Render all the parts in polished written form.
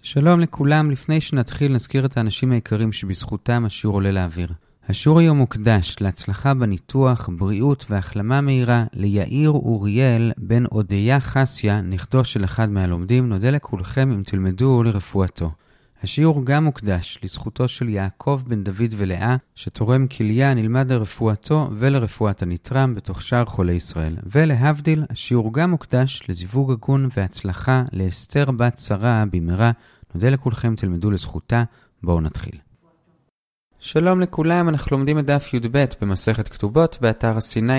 שלום לכולם, לפני שנתחיל נזכיר את האנשים העיקרים שבזכותם השיעור עולה לאוויר. השיעור היום מוקדש להצלחה בניתוח, בריאות והחלמה מהירה ליאיר אוריאל בן אודיה חסיה, נכדו של אחד מהלומדים. נודה לכולכם אם תלמדו לרפואתו. השיעור גם מוקדש לזכותו של יעקב בן דוד ולאה, שתורם כליה, נלמד לרפואתו ולרפואת הנתרם בתוך שאר חולי ישראל. ולהבדיל, השיעור גם מוקדש לזיווג הגון והצלחה לאסתר בת שרה במהרה. נודה לכולכם, תלמדו לזכותה. בואו נתחיל. שלום לכולם, אנחנו לומדים את דף י"ב במסכת כתובות באתר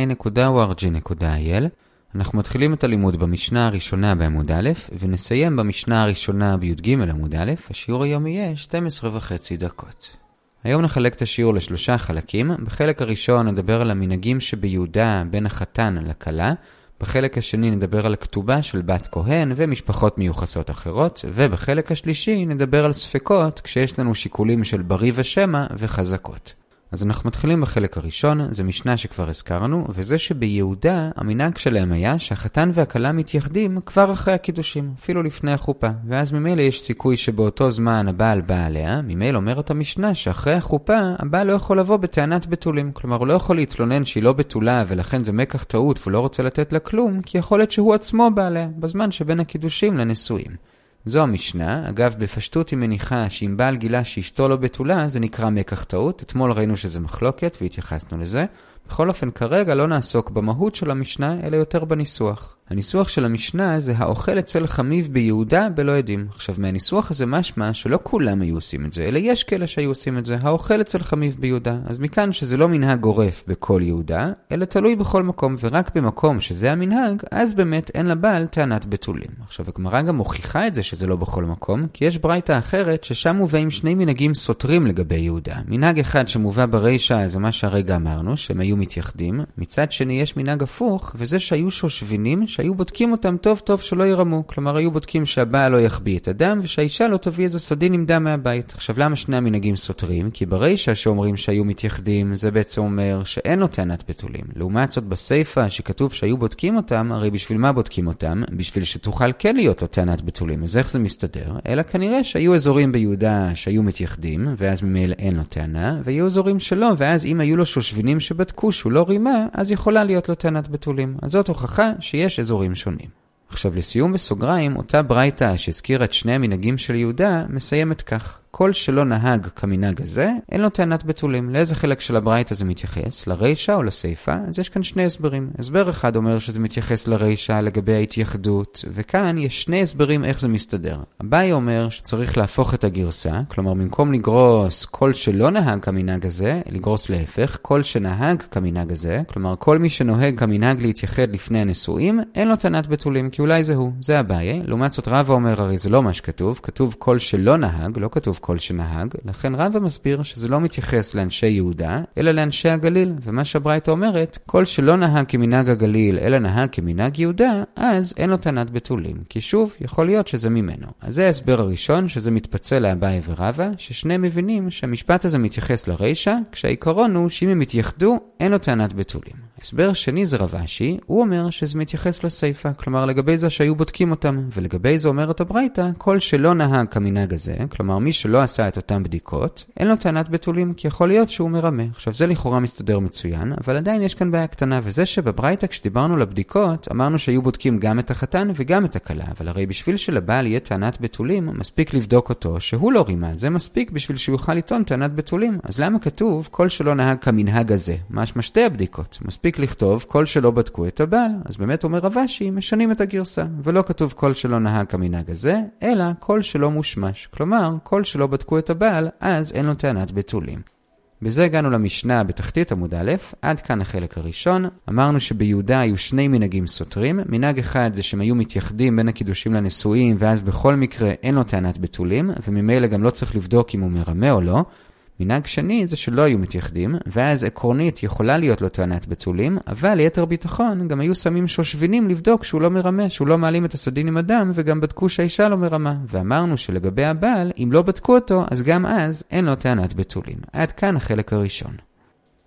sinai.org.il. אנחנו מתחילים את הלימוד במשנה הראשונה בעמוד א' ונסיים במשנה הראשונה בי"ג עמוד א'. השיעור היום יהיה 12.5 דקות. היום נחלק את השיעור לשלושה חלקים. בחלק הראשון נדבר על המנהגים שביהודה בין החתן לכלה. בחלק השני נדבר על הכתובה של בת כהן ומשפחות מיוחסות אחרות. ובחלק השלישי נדבר על ספקות כשיש לנו שיקולים של בריא ושמע וחזקות. אז אנחנו מתחילים בחלק הראשון, זה משנה שכבר הזכרנו, וזה שביהודה המנהג שלהם היה שהחתן והכלה מתייחדים כבר אחרי הקידושים, אפילו לפני החופה, ואז ממילא יש סיכוי שבאותו זמן הבעל בא עליה. ממילא אומרת המשנה שאחרי החופה הבעל לא יכול לבוא בטענת בתולים, כלומר הוא לא יכול להתלונן שהיא לא בתולה ולכן זה מקח טעות ולא רוצה לתת לה כלום, כי יכול להיות שהוא עצמו בא עליה בזמן שבין הקידושים לנישואים. זו המשנה. אגב, בפשטות היא מניחה שאם בעל גילה שאשתו לא בתולה, זה נקרא מקח טעות. אתמול ראינו שזה מחלוקת והתייחסנו לזה. בכל אופן, כרגע לא נעסוק במהות של המשנה, אלא יותר בניסוח. הניסוח של המשנה זה האוכל אצל חמיב ביהודה בלא עדים. עכשיו, מהניסוח הזה משמע שלא כולם היו עושים את זה, אלא יש כאלה שהיו עושים את זה, האוכל אצל חמיב ביהודה. אז מכאן שזה לא מנהג גורף בכל יהודה, אלא תלוי בכל מקום, ורק במקום שזה המנהג, אז באמת אין לבעל טענת בתולים. עכשיו, הגמרא גם מוכיחה את זה שזה לא בכל מקום, כי יש ברייתא אחרת ששם מובאים שני מנהגים סותרים לגבי יהודה. מנהג אחד שמובא ברישא זה מה שהרגע אמרנו, שהם היו מתייחדים. מצד שני יש מנהג הפוך, וזה שהיו שושבינים שהיו בודקים אותם טוב טוב שלא ירמו. כלומר, היו בודקים שהבעל לא יחביא את הדם ושהאישה לא תביא איזה סדין עם דם מהבית. עכשיו, למה שני המנהגים סותרים? כי ברישא שאומרים שהיו מתייחדים, זה בעצם אומר שאין לו טענת בתולים. לעומת זאת בסייפה שכתוב שהיו בודקים אותם, הרי בשביל מה בודקים אותם? בשביל שתוכל כן להיות לו טענת בתולים. אז איך זה מסתדר? אלא כנראה שהיו אזורים ביהודה שהיו מתייחדים, ואז ממילא אין לו טענה, והיו אזורים שלא, ואז אם היו לו שושבינים שבדקו שהוא לא רימה, אז יכולה להיות לו טענת בתולים. אז זאת הוכחה שיש אזורים שונים. עכשיו לסיום בסוגריים, אותה ברייתא שהזכירה את שני המנהגים של יהודה מסיימת כך: כל שלא נהג כמנהג הזה, אין לו טענת בתולים. לאיזה חלק של הברייתא זה מתייחס? לרישא או לסייפה? אז יש כאן שני הסברים. הסבר אחד אומר שזה מתייחס לרישא לגבי ההתייחדות, וכאן יש שני הסברים איך זה מסתדר. אביי אומר שצריך להפוך את הגרסה, כלומר במקום לגרוס כל שלא נהג כמנהג הזה, לגרוס להפך, כל שנהג כמנהג הזה, כלומר כל מי שנוהג כמנהג להתייחד לפני הנישואים, אין לו טענת בתולים, כי אולי זה אביי. לעומת זאת רבא אומר, הרי זה לא מה שכתוב, כתוב כל שלא נהג, לא כתוב כל שנהג, לכן רבא מסביר שזה לא מתייחס לאנשי יהודה, אלא לאנשי הגליל, ומה שהברייתא אומרת, כל שלא נהג כמנהג הגליל, אלא נהג כמנהג יהודה, אז אין לו טענת בתולים, כי שוב, יכול להיות שזה ממנו. אז זה ההסבר הראשון, שזה מתפצל לאביי ורבא, ששניהם מבינים שהמשפט הזה מתייחס לרישא, כשהעיקרון הוא שאם הם מתייחדו, אין לו טענת בתולים. הסבר שני זה רב אשי, הוא אומר שזה מתייחס לסייפה, כלומר לגבי זה שהיו בודקים אותם, ולגבי זה אומרת הברייתא, כל שלא נהג כמנהג הזה, כלומר מי שלא עשה את אותם בדיקות, אין לו טענת בתולים, כי יכול להיות שהוא מרמה. עכשיו זה לכאורה מסתדר מצוין, אבל עדיין יש כאן בעיה קטנה, וזה שבברייתא כשדיברנו לבדיקות, אמרנו שהיו בודקים גם את החתן וגם את הכלה, אבל הרי בשביל שלבעל יהיה טענת בתולים, מספיק לבדוק אותו שהוא לא רימה, זה מספיק בשביל שהוא יוכל לטעון טענת בתולים. אז למה כתוב כל שלא נהג כמנהג הזה? משמע שתי הבדיקות. מספיק לכתוב כל שלא בדקו את הבעל. אז באמת אומר רב אשי, משנים את הגרסה, ולא כתוב כל שלא נהג כמנהג הזה, אלא כל שלא מושמש. כלומר, כל שלא בדקו את הבעל, אז אין לו טענת בתולים. בזה הגענו למשנה בתחתית עמוד א'. עד כאן החלק הראשון. אמרנו שביהודה היו שני מנהגים סותרים. מנהג אחד זה שהם היו מתייחדים בין הקידושים לנישואים, ואז בכל מקרה אין לו טענת בתולים, וממילא גם לא צריך לבדוק אם הוא מרמה או לא. מנהג שני זה שלא היו מתייחדים, ואז עקרונית יכולה להיות לו טענת בתולים, אבל ליתר ביטחון גם היו שמים שושבינים לבדוק שהוא לא מרמה, שהוא לא מעלים את הסדין עם הדם, וגם בדקו שהאישה לא מרמה. ואמרנו שלגבי הבעל, אם לא בדקו אותו, אז גם אז אין לו טענת בתולים. עד כאן החלק הראשון.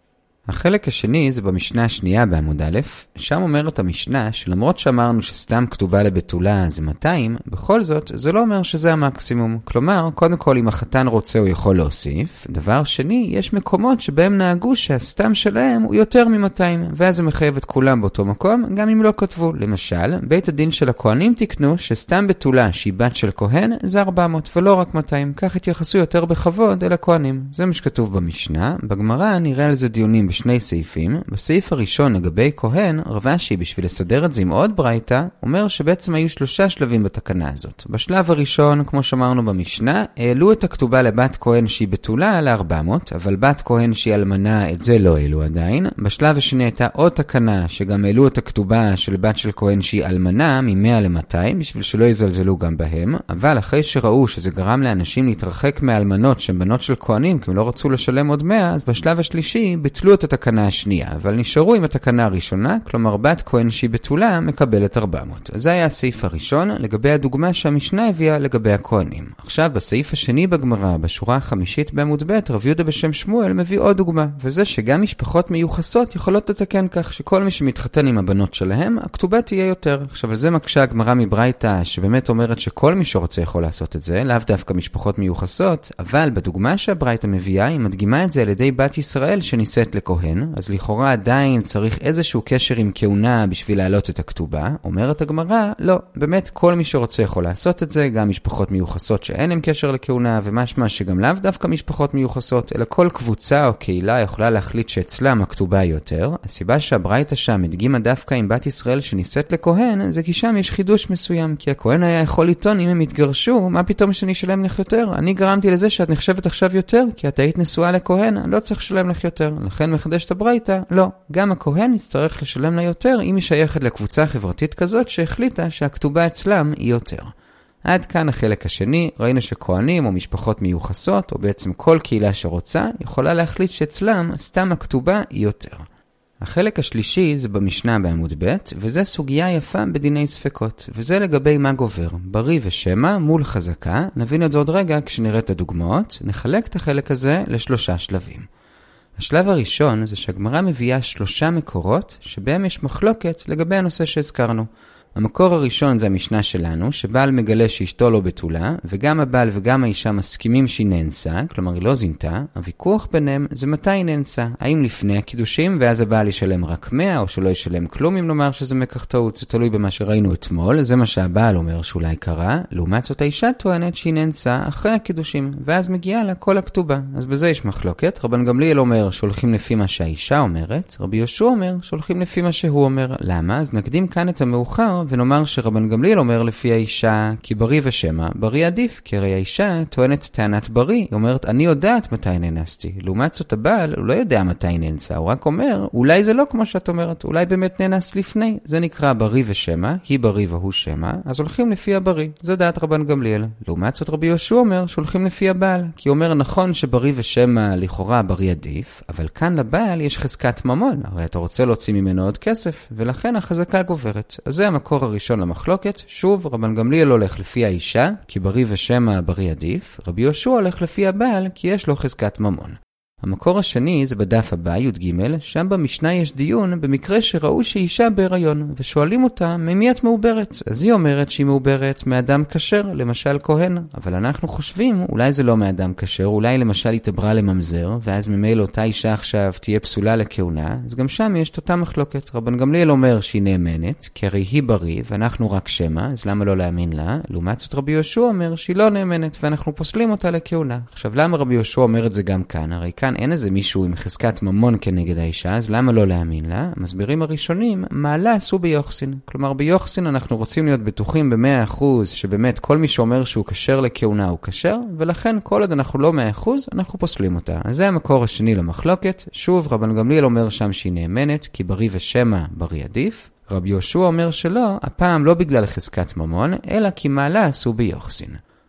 החלק השני זה במשנה השנייה בעמוד א', שם אומרת המשנה שלמרות שאמרנו שסתם כתובה לבתולה זה 200, בכל זאת זה לא אומר שזה המקסימום. כלומר, קודם כל אם החתן רוצה הוא יכול להוסיף. דבר שני, יש מקומות שבהם נהגו שהסתם שלהם הוא יותר מ-200, ואז זה מחייב את כולם באותו מקום, גם אם לא כתבו. למשל, בית הדין של הכהנים תקנו שסתם בתולה שהיא בת של כהן זה 400 ולא רק 200, כך התייחסו יותר בכבוד אל הכהנים. זה מה שכתוב במשנה. בגמרא נראה על זה דיונים בשני סעיפים. בסעיף הראשון לגבי כהן, רבשי בשביל לסדר את זה עם עוד ברייתא, אומר שבעצם היו 3 שלבים בתקנה הזאת. בשלב הראשון, כמו שאמרנו במשנה, העלו את הכתובה לבת כהן שהיא בתולה ל-400, אבל בת כהן שהיא אלמנה את זה לא העלו עדיין. בשלב השני הייתה עוד תקנה שגם העלו את הכתובה של בת של כהן שהיא אלמנה מ-100 ל-200, בשביל שלא יזלזלו גם בהם. אבל אחרי שראו שזה גרם לאנשים להתרחק מהאלמנות שהן בנות של כהנים, כי הם לא רצו לשלם עוד 100, אז בשלב השלישי ביטלו את התקנה השנייה, אבל נשארו עם התקנה הראשונה, כלומר בת כהן שהיא בתולה מקבלת 400. אז זה היה הסעיף הראשון לגבי הדוגמה שהמשנה הביאה לגבי הכהנים. עכשיו בסעיף השני בגמרא, בשורה החמישית בעמוד ב', רב יהודה בשם שמואל מביא עוד דוגמה, וזה שגם משפחות מיוחסות יכולות לתקן כך שכל מי שמתחתן עם הבנות שלהם, הכתובה תהיה יותר. עכשיו על זה מקשה הגמרא מברייתא שבאמת אומרת שכל מי שרוצה יכול לעשות את זה, לאו דווקא משפחות מיוחסות, אבל בדוגמה שהברייתא מביאה היא מדגימה את זה על ידי בת ישראל שנישאת לכהן, אז לכאורה עדיין צריך איזשהו קשר עם כהונה בשביל להעלות את הכתובה. אומרת הגמרא, לא, באמת כל מי שרוצה יכול לעשות את זה, גם משפחות מיוחסות שאין להם קשר לכהונה, ומשמע שגם לאו דווקא משפחות מיוחסות, אלא כל קבוצה או קהילה יכולה להחליט שאצלם הכתובה היא יותר. הסיבה שהברייתא שם הדגימה דווקא עם בת ישראל שנישאת לכהן, זה כי שם יש חידוש מסוים, כי הכהן היה יכול לטעון אם הם התגרשו, מה פתאום שאני אשלם לך יותר? אני גרמתי לזה שאת נחשבת עכשיו יותר, כי את היית נשואה לכהן, אני לא צריך לשלם לך יותר. לכן מחדש את הברייתא, לא, גם הכהן יצטרך לשלם לה יותר אם היא שייכת לקבוצה חברתית כזאת שהחליטה שהכתובה אצלם היא יותר. עד כאן החלק השני, ראינו שכהנים או משפחות מיוחסות, או בעצם כל קהילה שרוצה, יכולה להחליט שאצלם סתם הכתובה היא יותר. החלק השלישי זה במשנה בעמוד ב', וזה סוגיה יפה בדיני ספקות, וזה לגבי מה גובר, ברי ושמע מול חזקה. נבין את זה עוד רגע כשנראה את הדוגמאות. נחלק את החלק הזה ל3 שלבים. השלב הראשון זה שהגמרא מביאה 3 מקורות שבהם יש מחלוקת לגבי הנושא שהזכרנו. המקור הראשון זה המשנה שלנו, שבעל מגלה שאשתו לא בתולה, וגם הבעל וגם האישה מסכימים שהיא נאנסה, כלומר היא לא זינתה. הוויכוח ביניהם זה מתי היא נאנסה, האם לפני הקידושים ואז הבעל ישלם רק 100 או שלא ישלם כלום אם נאמר שזה מקח טעות. זה תלוי במה שראינו אתמול, זה מה שהבעל אומר שאולי קרה. לעומת זאת האישה טוענת שהיא נאנסה אחרי הקידושים, ואז מגיעה לה כל הכתובה. אז בזה יש מחלוקת. רבן גמליאל אומר שהולכים לפי מה שהאישה אומרת, רבי יהושע אומר שהולכים לפי מה שהוא אומר. למה? אז נקדים כאן את המאוחר ונאמר שרבן גמליאל אומר לפי האישה כי ברי ושמע, ברי עדיף, כי הרי האישה טוענת טענת ברי, היא אומרת אני יודעת מתי נאנסתי. לעומת זאת הבעל הוא לא יודע מתי נאנסה, הוא רק אומר אולי זה לא כמו שאת אומרת, אולי באמת נאנס לפני. זה נקרא ברי ושמע, היא ברי והוא שמע, אז הולכים לפי הברי. זו דעת רבן גמליאל. לעומת זאת רבי יהושע אומר שהולכים לפי הבעל, כי הוא אומר נכון שברי ושמע לכאורה ברי עדיף, אבל כאן לבעל יש חזקת ממון, הרי אתה רוצה להוציא ממנו עוד כסף, ולכן החזקה גוברת. אז זה המקור הראשון למחלוקת. שוב, רבן גמליאל הולך לפי האישה, כי ברי ושמע ברי עדיף. רבי יהושע הולך לפי הבעל, כי יש לו חזקת ממון. המקור השני זה בדף הבא, י"ג, שם במשנה יש דיון במקרה שראו שאישה בהיריון, ושואלים אותה ממי את מעוברת. אז היא אומרת שהיא מעוברת מאדם כשר, למשל כהן, אבל אנחנו חושבים אולי זה לא מאדם כשר, אולי למשל התעברה לממזר, ואז ממילא אותה אישה עכשיו תהיה פסולה לכהונה. אז גם שם יש את אותה מחלוקת. רבן גמליאל אומר שהיא נאמנת, כי הרי היא בריא ואנחנו רק שמע, אז למה לא להאמין לה? לעומת זאת רבי יהושע אומר שהיא לא נאמנת ואנחנו פוסלים אותה לכהונה. עכשיו למה רבי יהושע אומר את זה גם כאן? הרי כאן אין איזה מישהו עם חזקת ממון כנגד האישה, אז למה לא להאמין לה? המסבירים הראשונים, מעלה עשו ביוחסין. כלומר, ביוחסין אנחנו רוצים להיות בטוחים ב100% שבאמת כל מי שאומר שהוא כשר לכהונה הוא כשר, ולכן כל עוד אנחנו לא 100%, אנחנו פוסלים אותה. אז זה המקור השני למחלוקת. שוב, רבן גמליאל אומר שם שהיא נאמנת, כי ברי ושמע ברי עדיף. רבי יהושע אומר שלא, הפעם לא בגלל חזקת ממון, אלא כי מעלה עשו ביוחסין.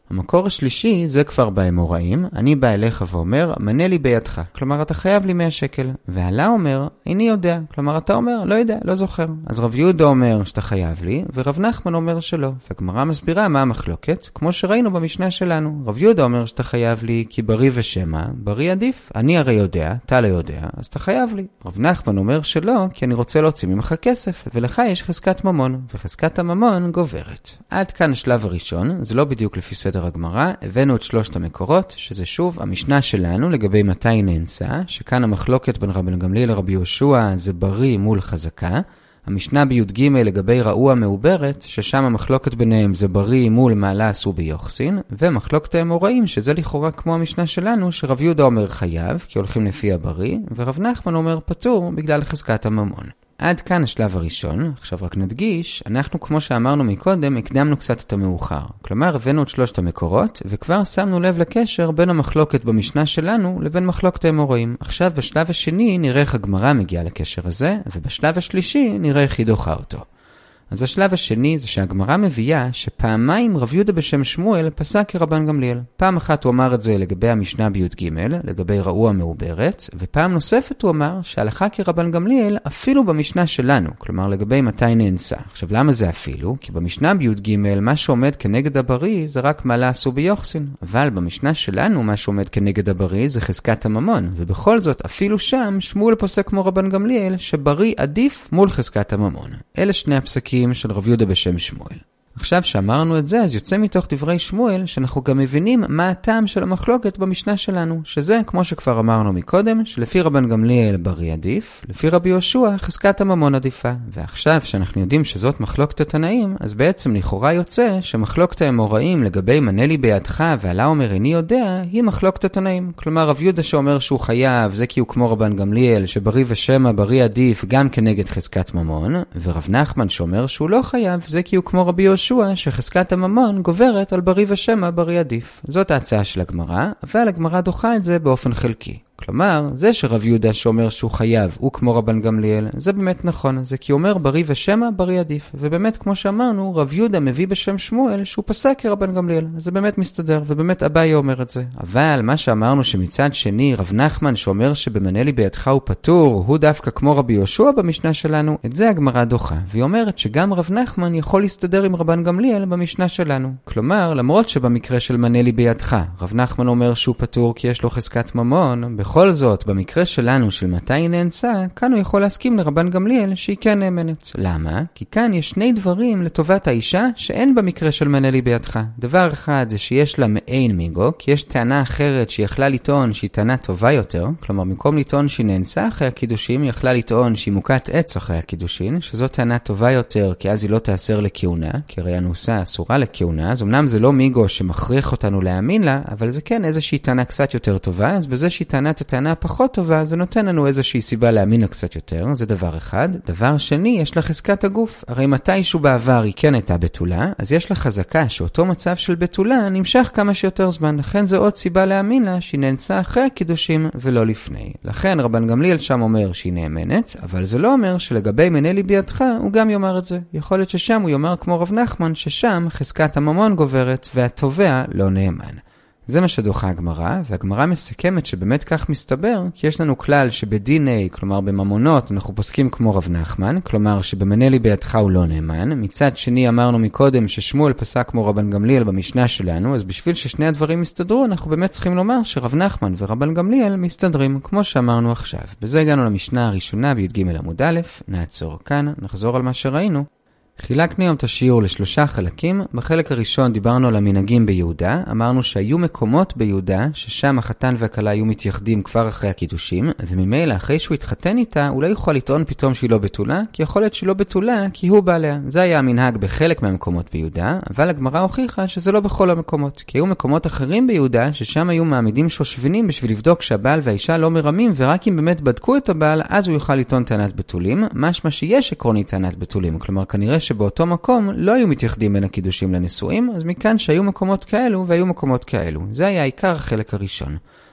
המקור השלישי זה כבר באמוראים, אני בא אליך ואומר, מנה לי בידך. כלומר, אתה חייב לי 100 שקל. ועלה אומר, איני יודע. כלומר, אתה אומר, לא יודע, לא זוכר. אז רב יהודה אומר שאתה חייב לי, ורב נחמן אומר שלא. והגמרא מסבירה מה המחלוקת, כמו שראינו במשנה שלנו. רב יהודה אומר שאתה חייב לי, כי בריא ושמע, בריא עדיף. אני הרי יודע, אתה לא יודע, אז אתה חייב לי. רב נחמן אומר שלא, כי אני רוצה להוציא ממך כסף, ולך יש חזקת ממון, וחזקת הממון גוברת. עד כאן השלב הראשון, זה לא בדיוק לפי סדר הגמרא, הבאנו את 3 המקורות, שזה שוב המשנה שלנו לגבי מתי נאנסה, שכאן המחלוקת בין רבן גמליאל לרבי יהושע זה בריא מול חזקה, המשנה בי"ג לגבי רעוע מעוברת, ששם המחלוקת ביניהם זה בריא מול מעלה עשו ביוחסין, ומחלוקת האמוראים, שזה לכאורה כמו המשנה שלנו, שרב יהודה אומר חייב, כי הולכים לפי הבריא, ורב נחמן אומר פטור בגלל חזקת הממון. עד כאן השלב הראשון. עכשיו רק נדגיש, אנחנו כמו שאמרנו מקודם, הקדמנו קצת את המאוחר. כלומר, הבאנו את 3 המקורות, וכבר שמנו לב לקשר בין המחלוקת במשנה שלנו לבין מחלוקת האמוראים. עכשיו בשלב השני נראה איך הגמרא מגיעה לקשר הזה, ובשלב השלישי נראה איך היא דוחה אותו. אז השלב השני זה שהגמרא מביאה שפעמיים רב יהודה בשם שמואל פסק כרבן גמליאל. פעם אחת הוא אמר את זה לגבי המשנה בי"ג, לגבי רעוע מעוברת, ופעם נוספת הוא אמר שהלכה כרבן גמליאל אפילו במשנה שלנו, כלומר לגבי מתי נאנסה. עכשיו למה זה אפילו? כי במשנה בי"ג מה שעומד כנגד הבריא זה רק מעלה עשו ביוחסין, אבל במשנה שלנו מה שעומד כנגד הבריא זה חזקת הממון, ובכל זאת אפילו שם שמואל פוסק כמו רבן גמליאל שבריא עדיף מול חזקת הממון. אלה 2 הפסקים של רב יהודה בשם שמואל. עכשיו שאמרנו את זה, אז יוצא מתוך דברי שמואל שאנחנו גם מבינים מה הטעם של המחלוקת במשנה שלנו, שזה, כמו שכבר אמרנו מקודם, שלפי רבן גמליאל בריא עדיף, לפי רבי יהושע חזקת הממון עדיפה. ועכשיו שאנחנו יודעים שזאת מחלוקת התנאים, אז בעצם לכאורה יוצא שמחלוקת האמוראים לגבי מנה לי בידך ועלה אומר איני יודע, היא מחלוקת התנאים. כלומר רב יהודה שאומר שהוא חייב, זה כי הוא כמו רבן גמליאל, שבריא ושמע בריא עדיף גם כנגד חזקת ממון, ורב נחמן שאומר שהוא לא חייב, זה כי הוא כמו רבי יהושע שחזקת הממון גוברת על בריא ושמע בריא עדיף. זאת ההצעה של הגמרא, אבל הגמרא דוחה את זה באופן חלקי. כלומר, זה שרב יהודה שאומר שהוא חייב, הוא כמו רבן גמליאל, זה באמת נכון, זה כי הוא אומר בריא ושמע בריא עדיף. ובאמת, כמו שאמרנו, רב יהודה מביא בשם שמואל שהוא פסק כרבן גמליאל. זה באמת מסתדר, ובאמת אביי אומר את זה. אבל מה שאמרנו שמצד שני, רב נחמן שאומר שבמנה לי בידך הוא פטור, הוא דווקא כמו רבי יהושע במשנה שלנו, את זה הגמרא דוחה. והיא אומרת שגם רב נחמן יכול להסתדר עם רבן גמליאל במשנה שלנו. כלומר, למרות שבמקרה של מנה לי בידך, רב נחמן אומר שהוא פטור כי יש לו חזקת ממון, בכל זאת, במקרה שלנו של מתי היא נאנסה, כאן הוא יכול להסכים לרבן גמליאל שהיא כן נאמנת. למה? כי כאן יש 2 דברים לטובת האישה שאין במקרה של מנה לי בידך. דבר אחד זה שיש לה מעין מיגו, כי יש טענה אחרת שהיא יכלה לטעון שהיא טענה טובה יותר, כלומר במקום לטעון שהיא נאנסה אחרי הקידושים, היא יכלה לטעון שהיא מוכת עץ אחרי הקידושין, שזו טענה טובה יותר כי אז היא לא תאסר לכהונה, כי הרי הנוסה אסורה לכהונה, אז אמנם זה לא מיגו שמכריח אותנו להאמין לה, אבל זה כן איזושהי טענה קצת יותר טובה, אז בזה שהיא טענה טענה פחות טובה, זה נותן לנו איזושהי סיבה להאמין לה קצת יותר, זה דבר אחד. דבר שני, יש לה חזקת הגוף. הרי מתישהו בעבר היא כן הייתה בתולה, אז יש לה חזקה שאותו מצב של בתולה נמשך כמה שיותר זמן, לכן זו עוד סיבה להאמין לה שהיא נאנסה אחרי הקידושים ולא לפני. לכן רבן גמליאל שם אומר שהיא נאמנת, אבל זה לא אומר שלגבי מנה לי בידך הוא גם יאמר את זה. יכול להיות ששם הוא יאמר כמו רב נחמן, ששם חזקת הממון גוברת והתובע לא נאמן. זה מה שדוחה הגמרא, והגמרא מסכמת שבאמת כך מסתבר, כי יש לנו כלל שבדיני, כלומר בממונות, אנחנו פוסקים כמו רב נחמן, כלומר שבמנה לי בידך הוא לא נאמן. מצד שני אמרנו מקודם ששמואל פסק כמו רבן גמליאל במשנה שלנו, אז בשביל ששני הדברים מסתדרו, אנחנו באמת צריכים לומר שרב נחמן ורבן גמליאל מסתדרים, כמו שאמרנו עכשיו. בזה הגענו למשנה הראשונה בי"ג עמוד א', נעצור כאן, נחזור על מה שראינו. חילקנו היום את השיעור ל3 חלקים. בחלק הראשון דיברנו על המנהגים ביהודה, אמרנו שהיו מקומות ביהודה ששם החתן והכלה היו מתייחדים כבר אחרי הקידושים, וממילא אחרי שהוא התחתן איתה הוא לא יוכל לטעון פתאום שהיא לא בתולה, כי יכול להיות שהיא לא בתולה כי הוא בעליה. זה היה המנהג בחלק מהמקומות ביהודה, אבל הגמרא הוכיחה שזה לא בכל המקומות, כי היו מקומות אחרים ביהודה ששם היו מעמידים שושבינים בשביל לבדוק שהבעל והאישה לא מרמים, ורק אם באמת בדקו את הבעל אז הוא יוכל לטעון טענת בתולים, משמע שיש עקרונית טענת בתולים, כלומר כנראה שבאותו מקום לא היו מתייחדים בין הקידושים לנישואים, אז מכאן שהיו מקומות כאלו והיו מקומות כאלו. זה היה עיקר החלק הראשון.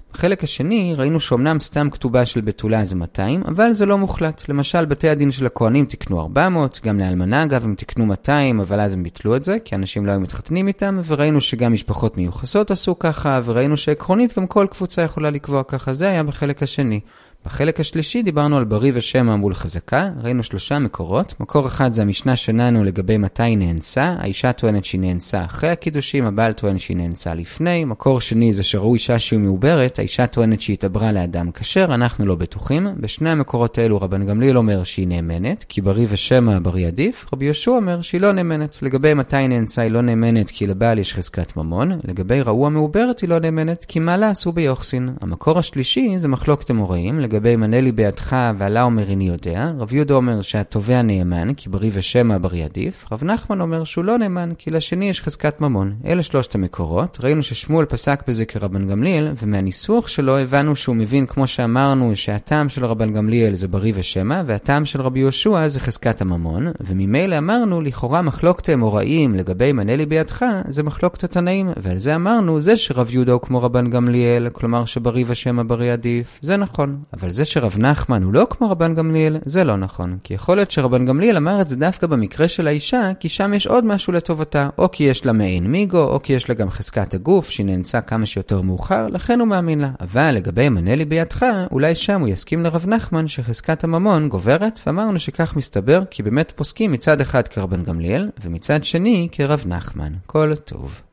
בחלק השני ראינו שאומנם סתם כתובה של בתולה זה 200, אבל זה לא מוחלט. למשל, בתי הדין של הכהנים תקנו 400, גם לאלמנה אגב הם תקנו 200, אבל אז הם ביטלו את זה, כי אנשים לא היו מתחתנים איתם, וראינו שגם משפחות מיוחסות עשו ככה, וראינו שעקרונית גם כל קבוצה יכולה לקבוע ככה. זה היה בחלק השני. בחלק השלישי דיברנו על בריא ושמע מול חזקה, ראינו 3 מקורות. מקור אחד זה המשנה שלנו לגבי מתי נאנסה, האישה טוענת שהיא נאנסה אחרי הקידושים, הבעל טוען שהיא נאנסה לפני. מקור שני זה שראו אישה שהיא מעוברת, האישה טוענת שהיא התעברה לאדם כשר, אנחנו לא בטוחים. בשני המקורות האלו רבן גמליאל אומר שהיא נאמנת, כי בריא ושמע בריא עדיף. רבי יהושע אומר שהיא לא נאמנת. לגבי מתי נאנסה היא לא נאמנת כי לבעל יש חזקת ממון, לגבי ראו המעוברת היא לא נאמנת כי מה לה עשו ביוחסין. המקור השלישי זה מחלוקת אמוראים לגבי מנה לי בידך ועלה אומר איני יודע. רב יהודה אומר שהתובע נאמן כי בריא ושמע בריא עדיף. רב נחמן אומר שהוא לא נאמן כי לשני יש חזקת ממון. אלה 3 המקורות. ראינו ששמואל פסק בזה כרבן גמליאל, ומהניסוח שלו הבנו שהוא מבין, כמו שאמרנו, שהטעם של רבן גמליאל זה בריא ושמע, והטעם של רבי יהושע זה חזקת הממון. וממילא אמרנו לכאורה מחלוקת אמוראים לגבי מנה לי בידך זה מחלוקת התנאים, ועל זה אמרנו זה שרב יהודה הוא כמו רבן גמליאל, כלומר שבריא ושמע בריא עדיף. זה נכון. אבל זה שרב נחמן הוא לא כמו רבן גמליאל, זה לא נכון. כי יכול להיות שרבן גמליאל אמר את זה דווקא במקרה של האישה, כי שם יש עוד משהו לטובתה, או כי יש לה מעין מיגו, או כי יש לה גם חזקת הגוף, שהיא נאנסה כמה שיותר מאוחר, לכן הוא מאמין לה. אבל לגבי מנה לי בידך, אולי שם הוא יסכים לרב נחמן שחזקת הממון גוברת, ואמרנו שכך מסתבר, כי באמת פוסקים מצד אחד כרבן גמליאל, ומצד שני כרב נחמן. כל טוב.